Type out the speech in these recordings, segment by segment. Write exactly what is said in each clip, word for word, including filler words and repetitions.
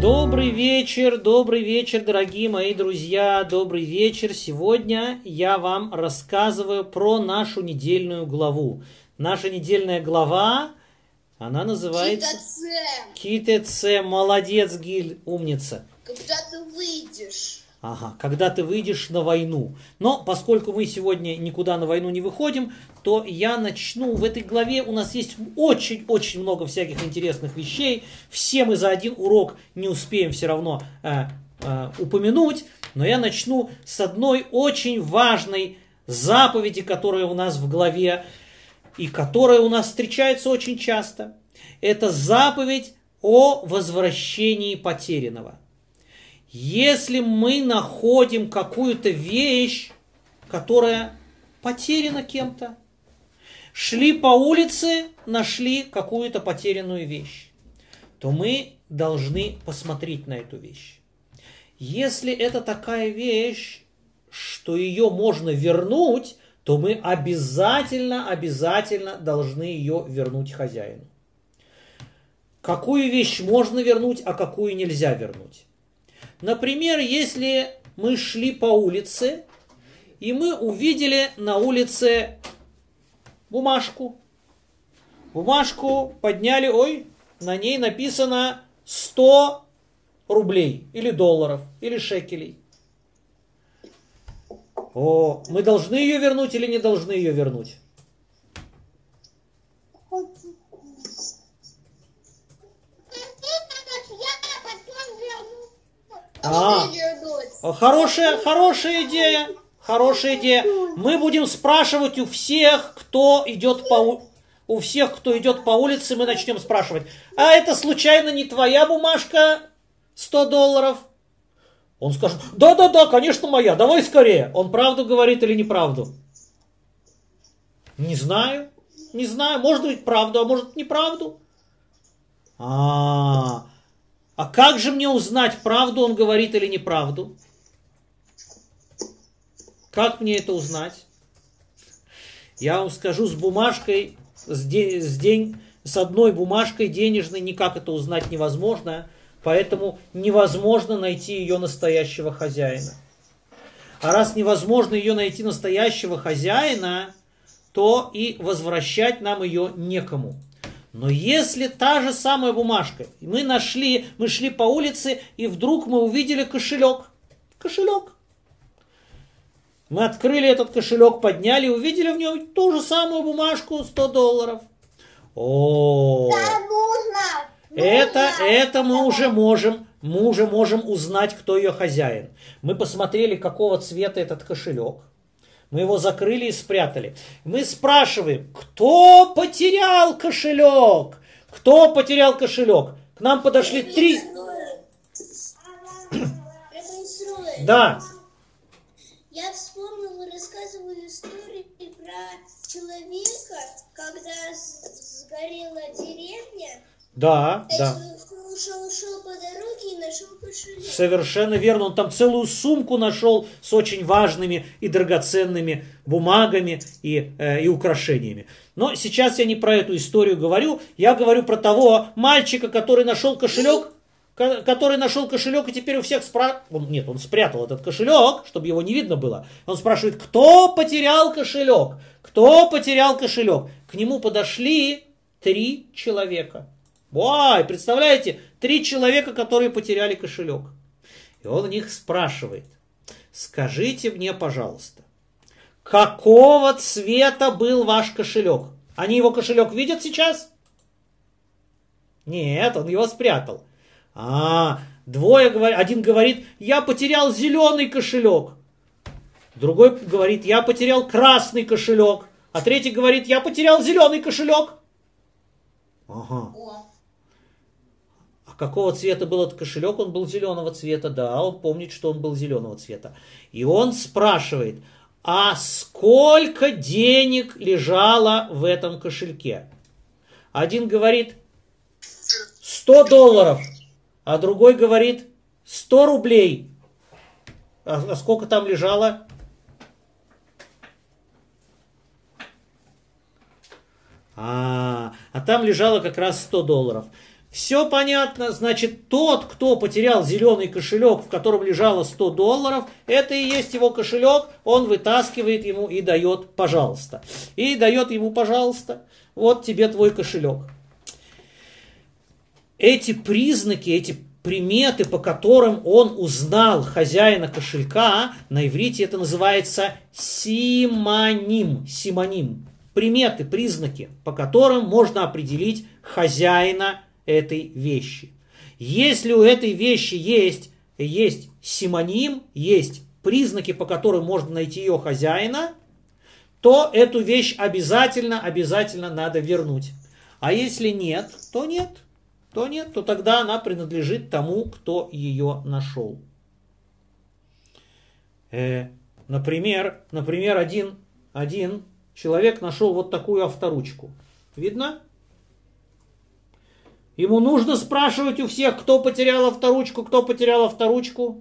Добрый вечер, добрый вечер, дорогие мои друзья, добрый вечер. Сегодня я вам рассказываю про нашу недельную главу. Наша недельная глава, она называется... Ки-Тэ-Цэ. Молодец, Гиль, умница. Когда ты выйдешь. Ага, когда ты выйдешь на войну. Но поскольку мы сегодня никуда на войну не выходим, то я начну в этой главе. У нас есть очень-очень много всяких интересных вещей. Все мы за один урок не успеем все равно э, э, упомянуть. Но я начну с одной очень важной заповеди, которая у нас в главе и которая у нас встречается очень часто. Это заповедь о возвращении потерянного. Если мы находим какую-то вещь, которая потеряна кем-то, шли по улице, нашли какую-то потерянную вещь, то мы должны посмотреть на эту вещь. Если это такая вещь, что ее можно вернуть, то мы обязательно, обязательно должны ее вернуть хозяину. Какую вещь можно вернуть, а какую нельзя вернуть? Например, если мы шли по улице, и мы увидели на улице бумажку. Бумажку подняли, ой, на ней написано сто рублей, или долларов, или шекелей. О, мы должны ее вернуть или не должны ее вернуть? А, хорошая, хорошая идея, хорошая идея. Мы будем спрашивать у всех, кто идет по у всех, кто идет по улице, мы начнем спрашивать. А это случайно не твоя бумажка, сто долларов? Он скажет, да-да-да, конечно моя, давай скорее. Он правду говорит или неправду? Не знаю, не знаю, может быть правду, а может неправду. А-а-а. А как же мне узнать, правду он говорит или неправду? Как мне это узнать? Я вам скажу, с бумажкой, с, де, с, день, с одной бумажкой денежной никак это узнать невозможно, поэтому невозможно найти ее настоящего хозяина. А раз невозможно ее найти настоящего хозяина, то и возвращать нам ее некому. Но если та же самая бумажка, мы нашли, мы шли по улице, и вдруг мы увидели кошелек. Кошелек. Мы открыли этот кошелек, подняли, увидели в нем ту же самую бумажку, сто долларов. О, это, это мы уже можем, мы уже можем узнать, кто ее хозяин. Мы посмотрели, какого цвета этот кошелек. Мы его закрыли и спрятали. Мы спрашиваем, кто потерял кошелек? Кто потерял кошелек? К нам подошли три... Да. Я вспомнила, вы рассказывали историю про человека, когда сгорела деревня. Да, да. Ушел, ушел по дороге и нашел кошелек. Совершенно верно. Он там целую сумку нашел с очень важными и драгоценными бумагами и, э, и украшениями. Но сейчас я не про эту историю говорю. Я говорю про того мальчика, который нашел кошелек, который нашел кошелек и теперь у всех спрашивает... Нет, он спрятал этот кошелек, чтобы его не видно было. Он спрашивает, кто потерял кошелек? Кто потерял кошелек? К нему подошли три человека. Ой, представляете, три человека, которые потеряли кошелек. И он у них спрашивает, скажите мне, пожалуйста, какого цвета был ваш кошелек? Они его кошелек видят сейчас? Нет, он его спрятал. А, двое говорят, один говорит, я потерял зеленый кошелек. Другой говорит, я потерял красный кошелек. А третий говорит, я потерял зеленый кошелек. Ага. Какого цвета был этот кошелек? Он был зеленого цвета, да, он помнит, что он был зеленого цвета. И он спрашивает, а сколько денег лежало в этом кошельке? Один говорит, сто долларов, а другой говорит, сто рублей. А, а сколько там лежало? А, а там лежало как раз сто долларов. Все понятно. Значит, тот, кто потерял зеленый кошелек, в котором лежало сто долларов, это и есть его кошелек, он вытаскивает ему и дает «пожалуйста». И дает ему «пожалуйста». Вот тебе твой кошелек. Эти признаки, эти приметы, по которым он узнал хозяина кошелька, на иврите это называется симоним. Симоним. Приметы, признаки, по которым можно определить хозяина этой вещи. Если у этой вещи есть, есть симоним, есть признаки, по которым можно найти ее хозяина, то эту вещь обязательно, обязательно надо вернуть. А если нет, то нет. То нет, то тогда она принадлежит тому, кто ее нашел. Э, например, например один, один человек нашел вот такую авторучку. Видно? Ему нужно спрашивать у всех, кто потерял авторучку, кто потерял авторучку?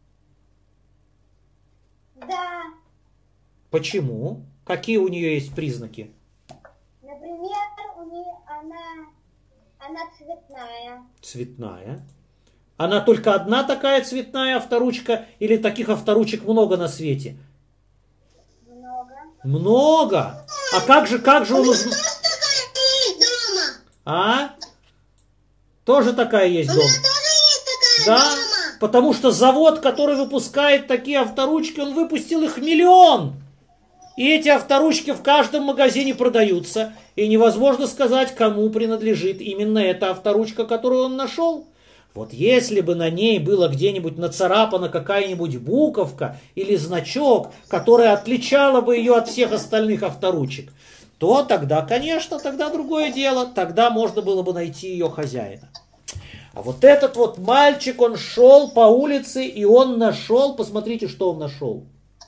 Да. Почему? Какие у нее есть признаки? Например, у нее она, она цветная. Цветная. Она только одна такая цветная авторучка или таких авторучек много на свете? Много. Много. А как же, как же он узнал? Дома. А? Тоже такая есть дома? Тоже есть такая Да, дома. потому что завод, который выпускает такие авторучки, он выпустил их миллион. И эти авторучки в каждом магазине продаются. И невозможно сказать, кому принадлежит именно эта авторучка, которую он нашел. Вот если бы на ней было где-нибудь нацарапана какая-нибудь буковка или значок, которая отличала бы ее от всех остальных авторучек, то тогда, конечно, тогда другое дело. Тогда можно было бы найти ее хозяина. А вот этот вот мальчик, он шел по улице, и он нашел, посмотрите, что он нашел.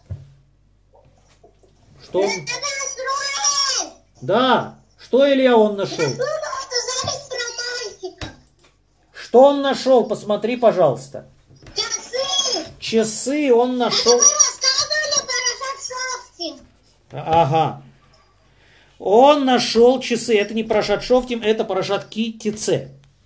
Что он... Да, что, Илья, он нашел? Что он нашел? Посмотри, пожалуйста. Часы. Часы он нашел. Ага. Он нашел часы. Это не Парашат Шофтим, это Парашат Ки Тице.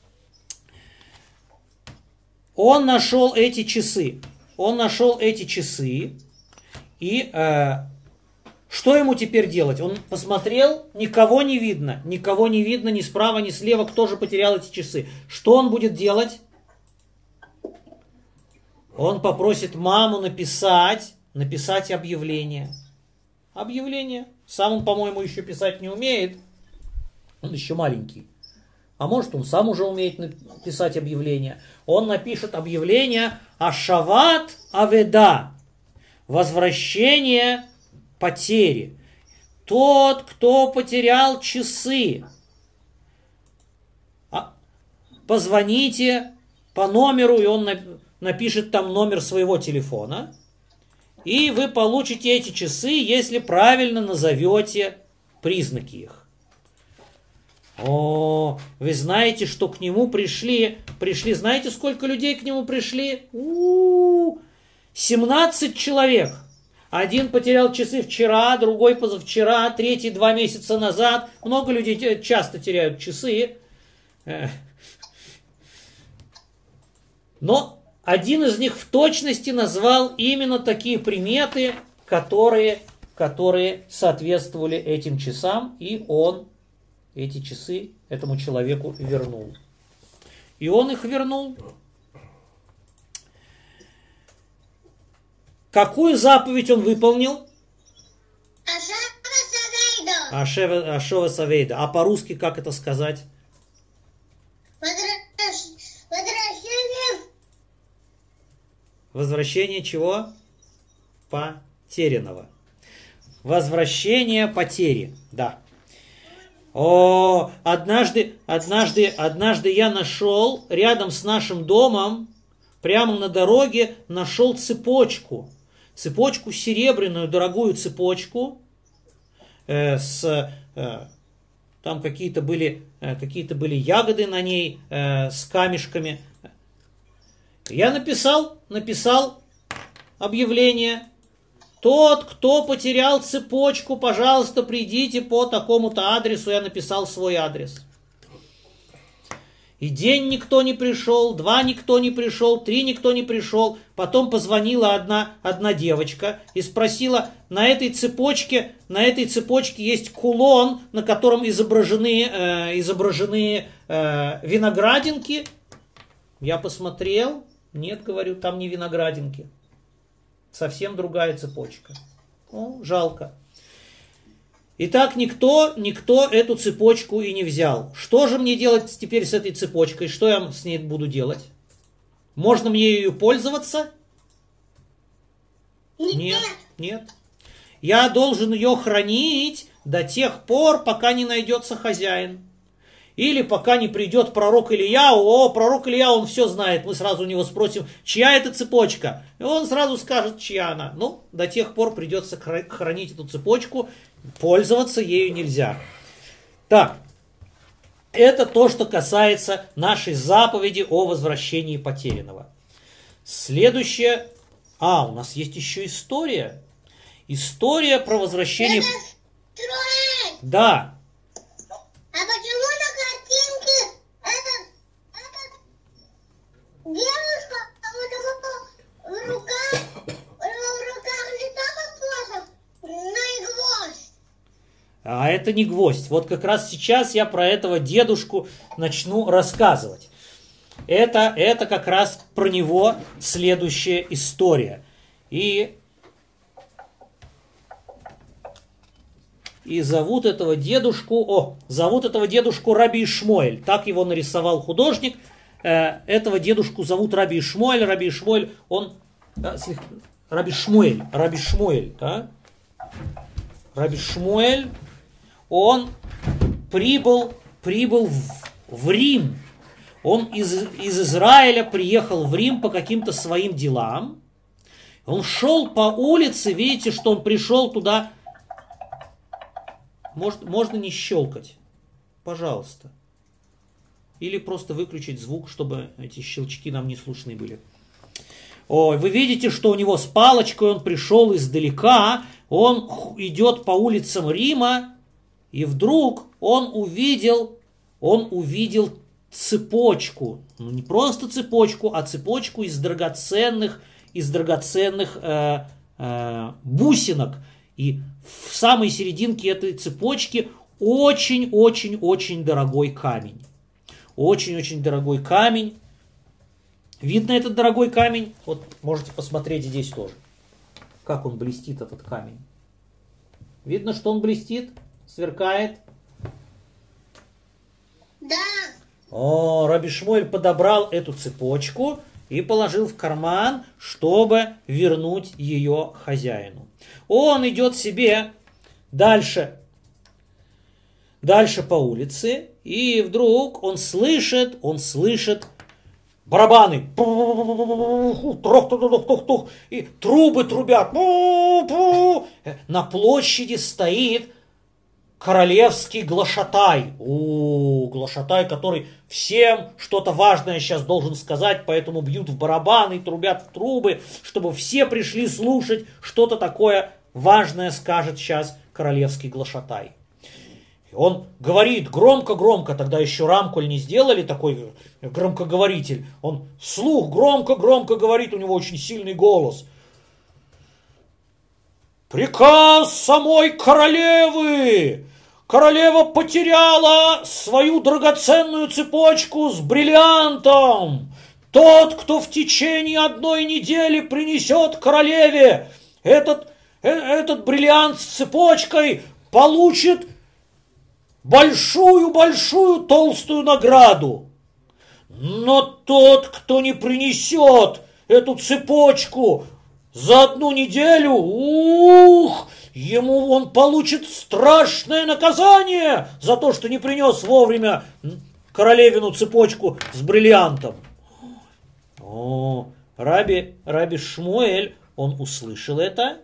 Он нашел эти часы. Он нашел эти часы. И э, что ему теперь делать? Он посмотрел, никого не видно. Никого не видно ни справа, ни слева. Кто же потерял эти часы? Что он будет делать? Он попросит маму написать, написать объявление. Объявление. Сам он, по-моему, еще писать не умеет. Он еще маленький. А может, он сам уже умеет написать объявление. Он напишет объявление «Ашават Аведа». Возвращение потери. Тот, кто потерял часы. Позвоните по номеру, и он напишет там номер своего телефона. И вы получите эти часы, если правильно назовете признаки их. О, вы знаете, что к нему пришли, пришли, знаете, сколько людей к нему пришли? У-у-у, семнадцать человек. Один потерял часы вчера, другой позавчера, третий два месяца назад. Много людей часто теряют часы. Но один из них в точности назвал именно такие приметы, которые, которые соответствовали этим часам, и он эти часы этому человеку вернул. И он их вернул. Какую заповедь он выполнил? Ашова Савейда. А по-русски как это сказать? Возвращение. Возвращение чего? Потерянного. Возвращение потери. Да. О, однажды, однажды, однажды я нашел рядом с нашим домом, прямо на дороге, нашел цепочку. Цепочку серебряную, дорогую цепочку. Э, с, э, там какие-то были, э, какие-то были ягоды на ней э, с камешками. Я написал, написал объявление. Тот, кто потерял цепочку, пожалуйста, придите по такому-то адресу. Я написал свой адрес. И день никто не пришел, два никто не пришел, три никто не пришел. Потом позвонила одна, одна девочка и спросила, на этой цепочке, на этой цепочке есть кулон, на котором изображены, э, изображены э, виноградинки. Я посмотрел, нет, говорю, там не виноградинки. Совсем другая цепочка. О, жалко. Итак, никто, никто эту цепочку и не взял. Что же мне делать теперь с этой цепочкой? Что я с ней буду делать? Можно мне ею пользоваться? Нет, нет. Я должен ее хранить до тех пор, пока не найдется хозяин. Или пока не придет пророк Илья. О, пророк Илья, он все знает. Мы сразу у него спросим, чья это цепочка? И он сразу скажет, чья она. Ну, до тех пор придется хранить эту цепочку. Пользоваться ею нельзя. Так, это то, что касается нашей заповеди о возвращении потерянного. Следующее. А, у нас есть еще история. История про возвращение... Это строить. Да. А почему на картинке этот, этот девушка, а вот его в руках, в руках не так похоже на гвоздь? А это не гвоздь. Вот как раз сейчас я про этого дедушку начну рассказывать. Это, это как раз про него следующая история. И, и зовут этого дедушку, о, зовут этого дедушку Раби Ишмоэль. Так его нарисовал художник. Э, этого дедушку зовут Раби Ишмоэль. Раби Ишмоэль, он... Да, слег... Раби Шмуэль. Раби Шмуэль, да? Раби Шмуэль, он прибыл, прибыл в, в Рим. Он из, из Израиля приехал в Рим по каким-то своим делам. Он шел по улице, видите, что он пришел туда. Может, можно не щелкать, пожалуйста. Или просто выключить звук, чтобы эти щелчки нам не слышны были. Ой, вы видите, что у него с палочкой он пришел издалека. Он идет по улицам Рима. И вдруг он увидел, он увидел цепочку. Ну, не просто цепочку, а цепочку из драгоценных, из драгоценных э, э, бусинок. И в самой серединке этой цепочки очень-очень-очень дорогой камень. Очень-очень дорогой камень. Видно этот дорогой камень? Вот можете посмотреть здесь тоже. Как он блестит, этот камень. Видно, что он блестит? Сверкает? Да. О, Раби Шмуэль подобрал эту цепочку и положил в карман, чтобы вернуть ее хозяину. Он идет себе дальше, дальше по улице, и вдруг он слышит, он слышит барабаны. И трубы трубят. На площади стоит королевский глашатай. О, глашатай, который всем что-то важное сейчас должен сказать, поэтому бьют в барабаны, трубят в трубы, чтобы все пришли слушать, что-то такое важное скажет сейчас королевский глашатай. И он говорит громко-громко, тогда еще рамкуль не сделали, такой громкоговоритель. Он вслух громко-громко говорит, у него очень сильный голос. Приказ самой королевы! Королева потеряла свою драгоценную цепочку с бриллиантом. Тот, кто в течение одной недели принесет королеве этот, э, этот бриллиант с цепочкой, получит большую-большую толстую награду. Но тот, кто не принесет эту цепочку за одну неделю, ух, ему он получит страшное наказание за то, что не принес вовремя королевину цепочку с бриллиантом. О, Раби, Раби Шмуэль, он услышал это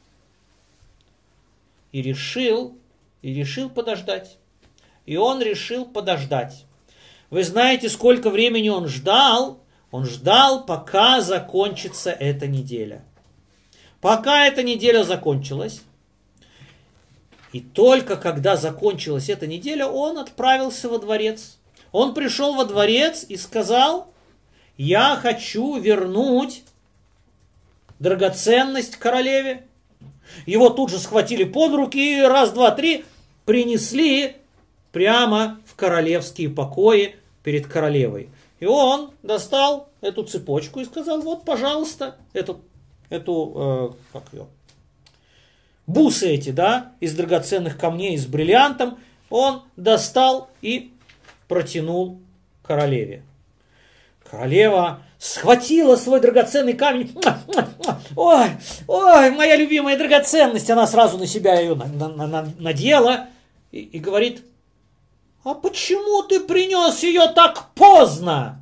и решил, и решил подождать. И он решил подождать. Вы знаете, сколько времени он ждал? Он ждал, пока закончится эта неделя. Пока эта неделя закончилась, и только когда закончилась эта неделя, он отправился во дворец. Он пришел во дворец и сказал: я хочу вернуть драгоценность королеве. Его тут же схватили под руки и раз, два, три принесли прямо в королевские покои перед королевой. И он достал эту цепочку и сказал: вот, пожалуйста, эту, эту э, как ее, бусы эти, да, из драгоценных камней, с бриллиантом, он достал и протянул королеве. Королева схватила свой драгоценный камень. Ой, ой, моя любимая драгоценность. Она сразу на себя ее надела и, и говорит: а почему ты принес ее так поздно?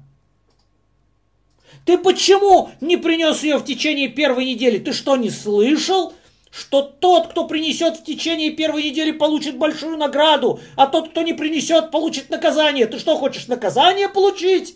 Ты почему не принес ее в течение первой недели? Ты что, не слышал, что тот, кто принесет в течение первой недели, получит большую награду, а тот, кто не принесет, получит наказание? Ты что, хочешь наказание получить?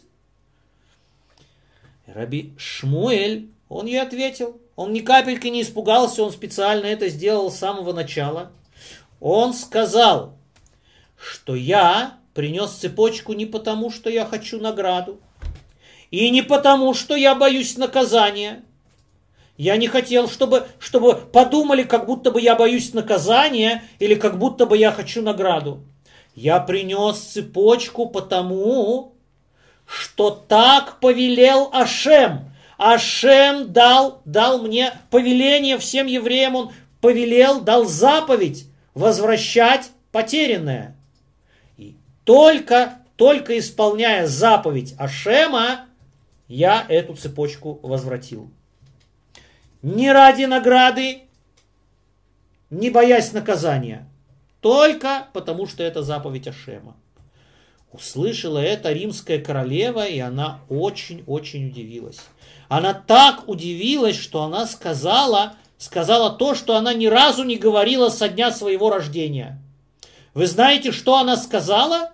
Раби Шмуэль, он ей ответил. Он ни капельки не испугался, он специально это сделал с самого начала. Он сказал, что я принес цепочку не потому, что я хочу награду, и не потому, что я боюсь наказания. Я не хотел, чтобы, чтобы подумали, как будто бы я боюсь наказания, или как будто бы я хочу награду. Я принес цепочку потому, что так повелел Ашем. Ашем дал, дал мне повеление всем евреям, он повелел, дал заповедь возвращать потерянное. И только, только исполняя заповедь Ашема, я эту цепочку возвратил. Не ради награды, не боясь наказания, только потому, что это заповедь Ашема. Услышала это римская королева, и она очень-очень удивилась. Она так удивилась, что она сказала, сказала то, что она ни разу не говорила со дня своего рождения. Вы знаете, что она сказала?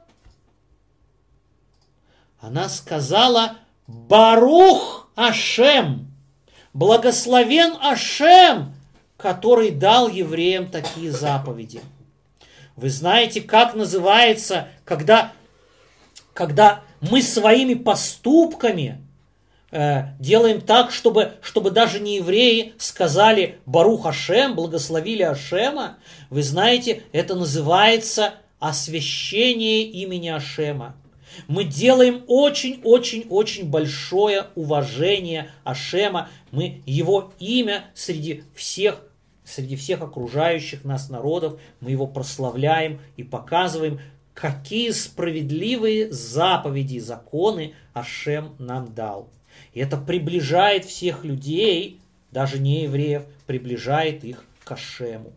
Она сказала: Барух Ашем, благословен Ашем, который дал евреям такие заповеди. Вы знаете, как называется, когда... Когда мы своими поступками э, делаем так, чтобы, чтобы даже не евреи сказали «Барух Ашем», благословили Ашема, вы знаете, это называется освящение имени Ашема. Мы делаем очень-очень-очень большое уважение Ашема, мы его имя среди всех, среди всех окружающих нас народов, мы его прославляем и показываем, какие справедливые заповеди и законы Ашем нам дал. И это приближает всех людей, даже не евреев, приближает их к Ашему.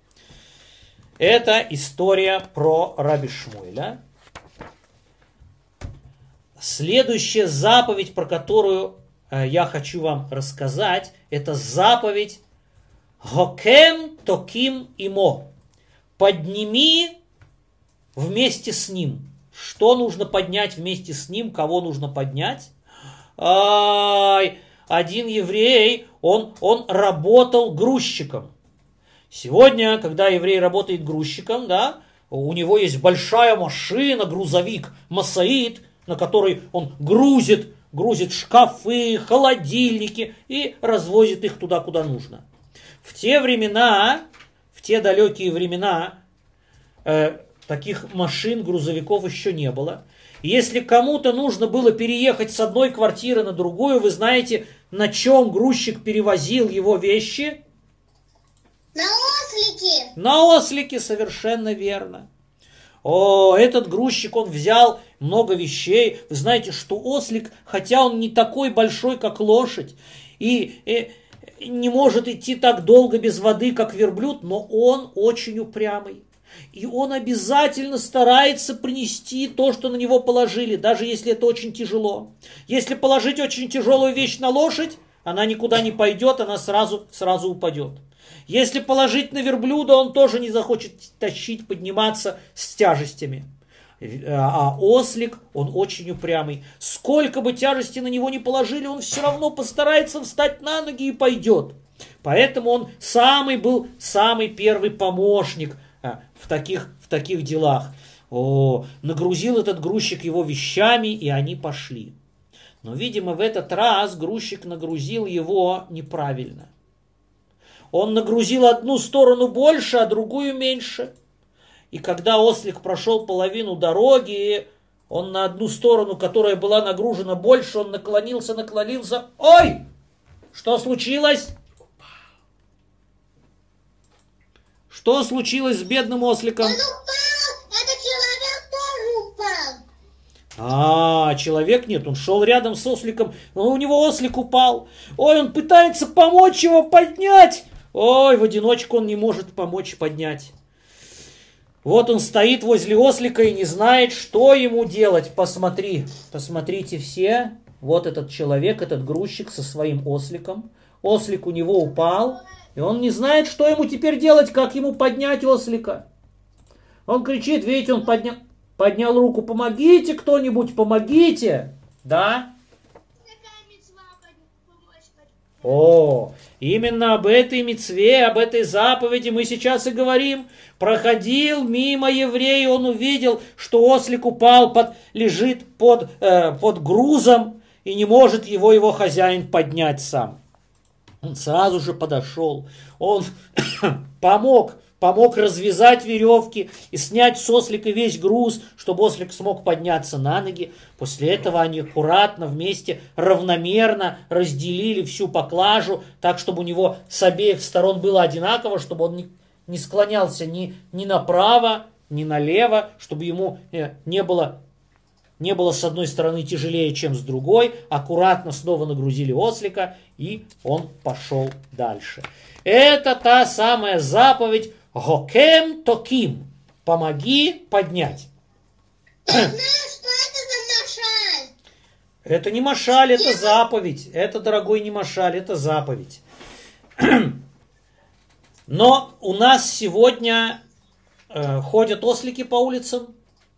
Это история про Раби Шмуэля. Следующая заповедь, про которую я хочу вам рассказать, это заповедь «Хокем токим имо». Подними вместе с ним. Что нужно поднять вместе с ним? Кого нужно поднять? Ай, один еврей, он, он работал грузчиком. Сегодня, когда еврей работает грузчиком, да, у него есть большая машина, грузовик, масаид, на который он грузит, грузит шкафы, холодильники и развозит их туда, куда нужно. В те времена, в те далекие времена, э, таких машин, грузовиков еще не было. Если кому-то нужно было переехать с одной квартиры на другую, вы знаете, на чем грузчик перевозил его вещи? На ослике. На ослике, совершенно верно. О, этот грузчик, он взял много вещей. Вы знаете, что ослик, хотя он не такой большой, как лошадь, и, и не может идти так долго без воды, как верблюд, но он очень упрямый. И он обязательно старается принести то, что на него положили, даже если это очень тяжело. Если положить очень тяжелую вещь на лошадь, она никуда не пойдет, она сразу, сразу упадет. Если положить на верблюда, он тоже не захочет тащить, подниматься с тяжестями. А ослик, он очень упрямый. Сколько бы тяжести на него ни положили, он все равно постарается встать на ноги и пойдет. Поэтому он самый был, самый первый помощник в таких, в таких делах. О, нагрузил этот грузчик его вещами, и они пошли. Но, видимо, в этот раз грузчик нагрузил его неправильно. Он нагрузил одну сторону больше, а другую меньше. И когда ослик прошел половину дороги, он на одну сторону, которая была нагружена больше, он наклонился, наклонился. Ой! Что случилось? Что случилось с бедным осликом? Он упал! Этот человек тоже упал! А, человек нет, он шел рядом с осликом, но у него ослик упал. Ой, он пытается помочь его поднять. Ой, в одиночку он не может помочь поднять. Вот он стоит возле ослика и не знает, что ему делать. Посмотри, посмотрите все. Вот этот человек, этот грузчик со своим осликом. Ослик у него упал, и он не знает, что ему теперь делать, как ему поднять ослика. Он кричит, видите, он поднял, поднял руку, помогите кто-нибудь, помогите. Да? О, именно об этой мицве, об этой заповеди мы сейчас и говорим. Проходил мимо еврей, он увидел, что ослик упал, под, лежит под, э, под грузом, и не может его его хозяин поднять сам. Он сразу же подошел, он помог, помог развязать веревки и снять с ослика весь груз, чтобы ослик смог подняться на ноги. После этого они аккуратно вместе, равномерно разделили всю поклажу, так, чтобы у него с обеих сторон было одинаково, чтобы он не, не склонялся ни, ни направо, ни налево, чтобы ему не было, не было с одной стороны тяжелее, чем с другой. Аккуратно снова нагрузили ослика, и он пошел дальше. Это та самая заповедь Гокем Токим. Помоги поднять. Я знаю, что это за машаль. Это не машаль, это заповедь. Это, дорогой, не машаль, это заповедь. Но у нас сегодня э, ходят ослики по улицам.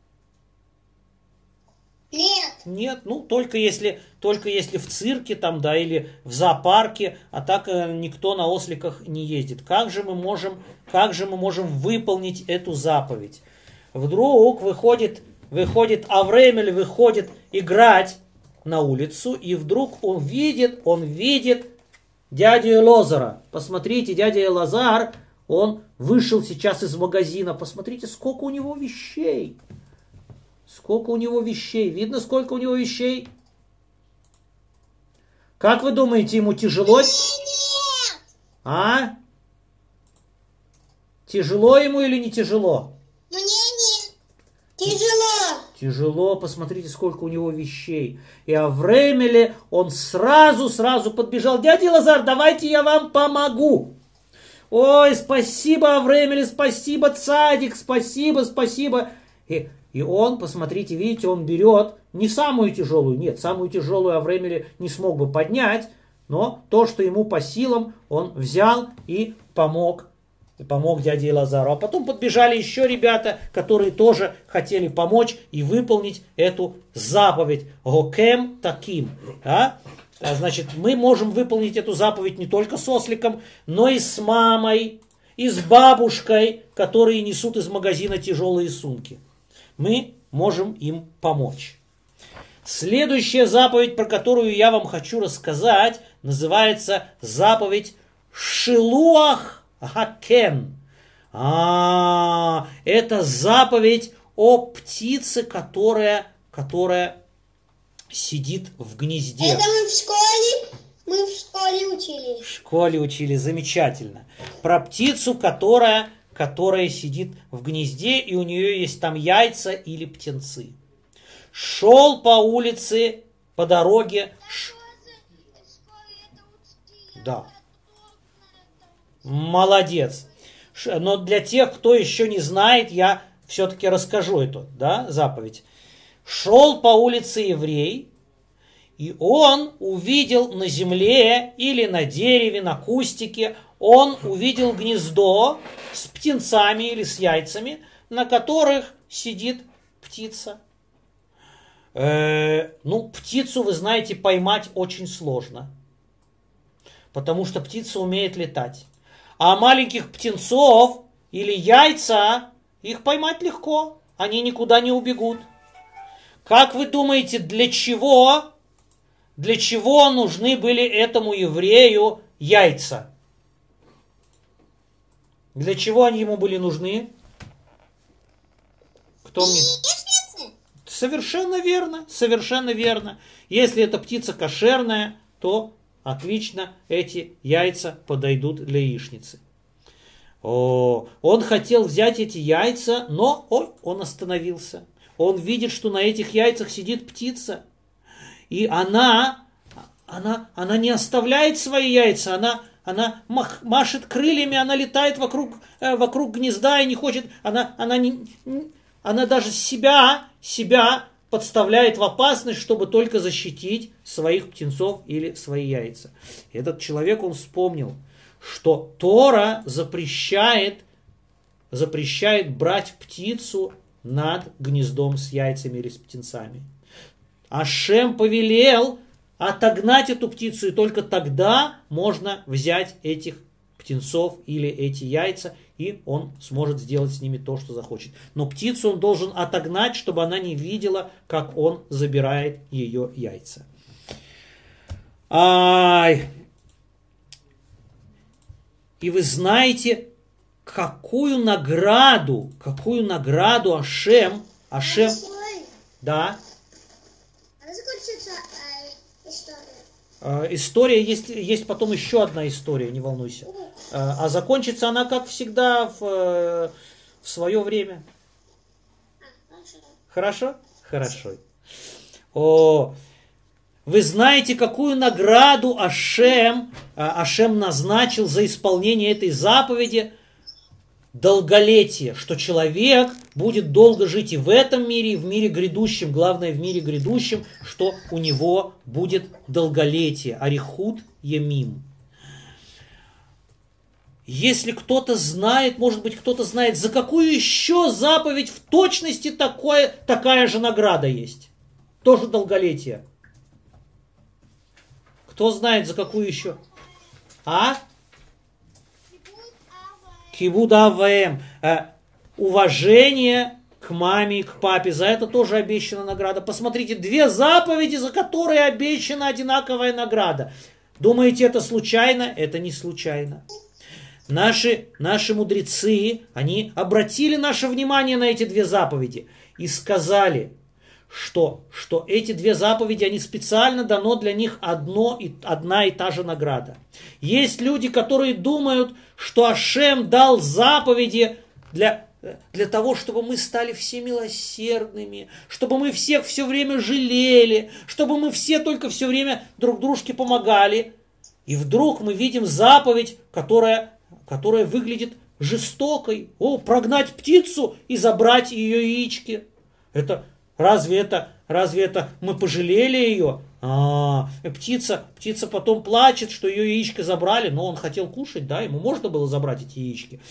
Нет. Нет, ну только если, только если в цирке там, да, или в зоопарке, а так э, никто на осликах не ездит. Как же мы можем, как же мы можем выполнить эту заповедь? Вдруг выходит, выходит Авремель, выходит играть на улицу, и вдруг он видит, он видит дядю Элозара. Посмотрите, дядя Элазар, он вышел сейчас из магазина. Посмотрите, сколько у него вещей. Сколько у него вещей. Видно, сколько у него вещей? Как вы думаете, ему тяжело? Нет. А? Тяжело ему или не тяжело? Мне нет. Тяжело. Тяжело, посмотрите, сколько у него вещей. И Авремеле он сразу-сразу подбежал. Дядя Лазар, давайте я вам помогу. Ой, спасибо, Авремеле, спасибо, Цадик, спасибо, спасибо. И, и он, посмотрите, видите, он берет не самую тяжелую, нет, самую тяжелую Авремеле не смог бы поднять, но то, что ему по силам, он взял и помог. И помог дяде Лазару. А потом подбежали еще ребята, которые тоже хотели помочь и выполнить эту заповедь. Гокем таким. А? А значит, мы можем выполнить эту заповедь не только с осликом, но и с мамой, и с бабушкой, которые несут из магазина тяжелые сумки. Мы можем им помочь. Следующая заповедь, про которую я вам хочу рассказать, называется заповедь Шилуах Хакен. А, это заповедь о птице, которая, которая сидит в гнезде. Это мы в школе, мы в школе учили. В школе учили, замечательно. Про птицу, которая, которая сидит в гнезде, и у нее есть там яйца или птенцы. Шел по улице, по дороге. Ш... Да. Молодец. Но для тех, кто еще не знает, я все-таки расскажу эту, да, заповедь. Шел по улице еврей, и он увидел на земле или на дереве, на кустике, он увидел гнездо с птенцами или с яйцами, на которых сидит птица. Э, ну, птицу, вы знаете, поймать очень сложно, потому что птица умеет летать. А маленьких птенцов или яйца, их поймать легко. они никуда не убегут. Как вы думаете, для чего, для чего нужны были этому еврею яйца? Для чего они ему были нужны? Кто мне? Совершенно верно, совершенно верно. Если эта птица кошерная, то отлично эти яйца подойдут для яичницы. О, он хотел взять эти яйца, но ой, он остановился. Он видит, что на этих яйцах сидит птица. И она, она, она не оставляет свои яйца, она, она мах, машет крыльями, она летает вокруг, э, вокруг гнезда и не хочет, она, она, не, она даже себя, себя подставляет в опасность, чтобы только защитить своих птенцов или свои яйца. Этот человек, он вспомнил, что Тора запрещает, запрещает брать птицу над гнездом с яйцами или с птенцами. Ашем повелел отогнать эту птицу, и только тогда можно взять этих птенцов или эти яйца, и он сможет сделать с ними то, что захочет. Но птицу он должен отогнать, чтобы она не видела, как он забирает ее яйца. Ай. И вы знаете, какую награду, какую награду Ашем, Ашем, да. История, есть, есть потом еще одна история, не волнуйся. А закончится она, как всегда, в, в свое время. Хорошо? Хорошо. О, вы знаете, какую награду Ашем, Ашем назначил за исполнение этой заповеди? Долголетие, что человек будет долго жить и в этом мире, и в мире грядущем. Главное, в мире грядущем, что у него будет долголетие. Арихут Ямим. Если кто-то знает, может быть, кто-то знает, за какую еще заповедь в точности такое, такая же награда есть. Тоже долголетие. Кто знает, за какую еще? А? Кибуд ав-ваэм. Уважение к маме и к папе. За это тоже обещана награда. Посмотрите, две заповеди, за которые обещана одинаковая награда. Думаете, это случайно? Это не случайно. Наши, наши мудрецы, они обратили наше внимание на эти две заповеди и сказали, что, что эти две заповеди, они специально дано для них одно и, одна и та же награда. Есть люди, которые думают, что Ашем дал заповеди для, для того, чтобы мы стали все милосердными, чтобы мы всех все время жалели, чтобы мы все только все время друг дружке помогали. И вдруг мы видим заповедь, которая, которая выглядит жестокой. О, прогнать птицу и забрать ее яички. Это... Разве это, разве это мы пожалели ее? А, птица, птица потом плачет, что ее яички забрали, но он хотел кушать, да, ему можно было забрать эти яички.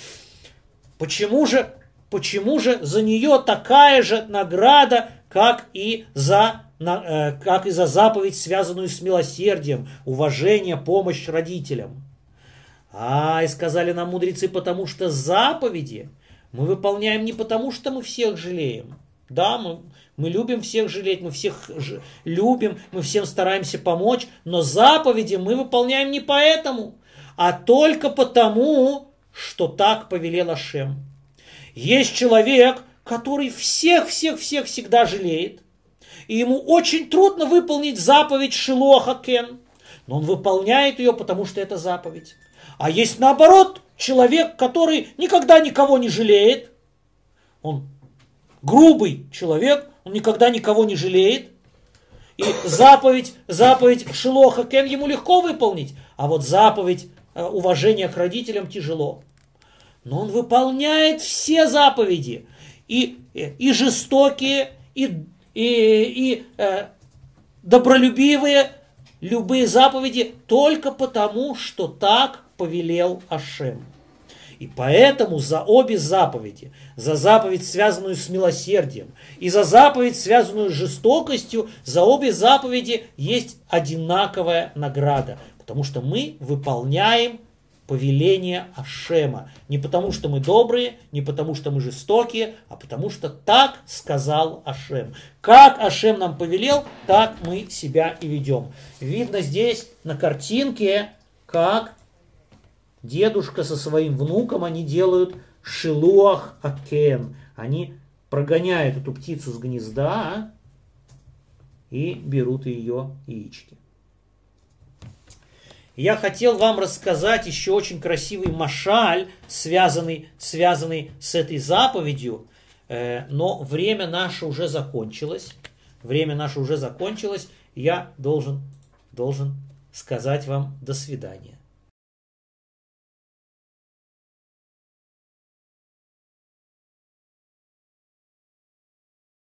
Почему же, почему же за нее такая же награда, как и за, на, э, как и за заповедь, связанную с милосердием, уважение, помощь родителям? А, и сказали нам мудрецы, потому что заповеди мы выполняем не потому, что мы всех жалеем. Да, мы, мы любим всех жалеть, мы всех ж, любим, мы всем стараемся помочь, но заповеди мы выполняем не поэтому, а только потому, что так повелел Ашем. Есть человек, который всех-всех-всех всегда жалеет, и ему очень трудно выполнить заповедь Шилоха Кен, но он выполняет ее, потому что это заповедь. А есть наоборот человек, который никогда никого не жалеет, он грубый человек, он никогда никого не жалеет. И заповедь, заповедь Шилоха Кен ему легко выполнить, а вот заповедь уважения к родителям тяжело. Но он выполняет все заповеди, и, и жестокие, и, и, и э, добролюбивые, любые заповеди, только потому, что так повелел Ашем. И поэтому за обе заповеди, за заповедь, связанную с милосердием, и за заповедь, связанную с жестокостью, за обе заповеди есть одинаковая награда. Потому что мы выполняем повеление Ашема. Не потому, что мы добрые, не потому, что мы жестокие, а потому, что так сказал Ашем. Как Ашем нам повелел, так мы себя и ведем. Видно здесь на картинке, как дедушка со своим внуком, они делают шилуах акен. Они прогоняют эту птицу с гнезда и берут ее яички. Я хотел вам рассказать еще очень красивый машаль, связанный, связанный с этой заповедью, но время наше уже закончилось. Время наше уже закончилось. Я должен, должен сказать вам до свидания.